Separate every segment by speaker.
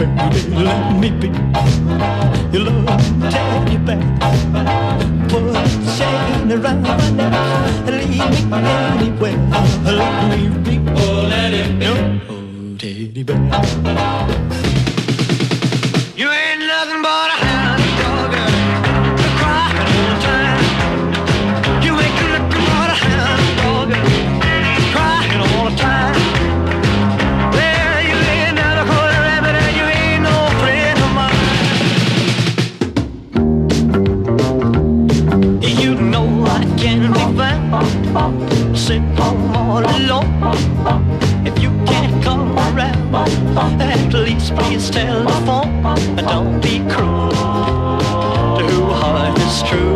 Speaker 1: baby, let me be your love teddy bear. Put a chain around my neck, lead me anywhere. Let me be, oh, let it be your teddy bear. You ain't nothing but a hound dog, crying all the time. You ain't nothing but a hound dog, crying all the time. Well, you ain't never caught a rabbit and you ain't no friend of mine. You know I can't be found, sitting home all alone. If you can't come around, at least please tell the phone. Don't be cruel to who heart is true.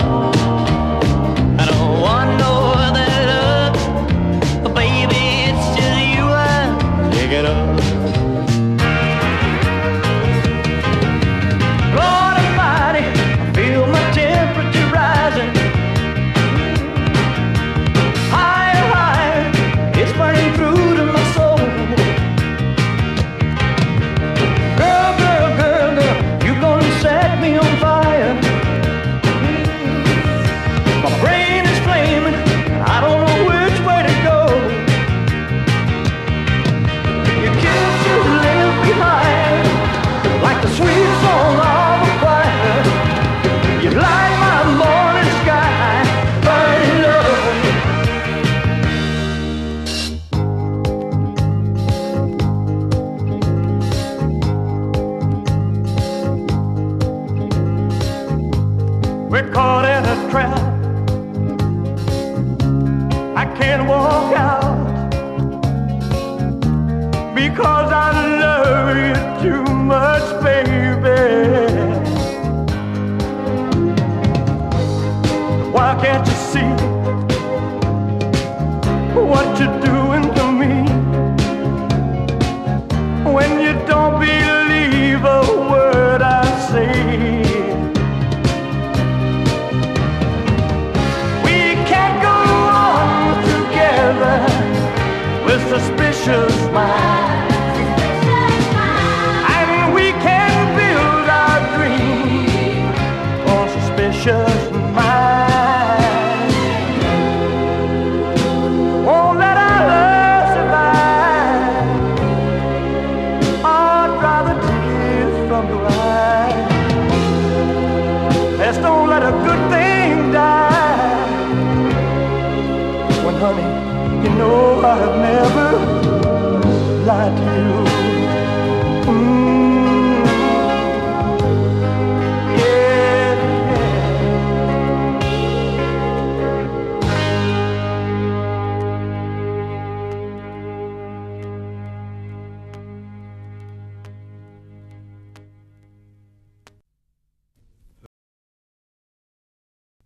Speaker 1: I don't want no other love, baby, it's just you I'm thinking of. Lord Almighty, I feel my temperature rising. Higher, higher, it's burning through to my soul. Girl, girl, girl, girl, you gonna set me on fire. My brain is flaming, and I don't know which way to go. Your kiss you live behind, like the sweet song of a choir. You light my morning sky, burning love. We're caught in a trap. I can't walk out because I love you too much, baby. Why can't you see what you're doing to me? When you don't believe a word I say. With suspicious minds, and we can build our dreams on suspicious minds. Won't let our love survive, or dry the tears from your eyes. Let's don't let a good thing die. When honey, you know I've never lied to you.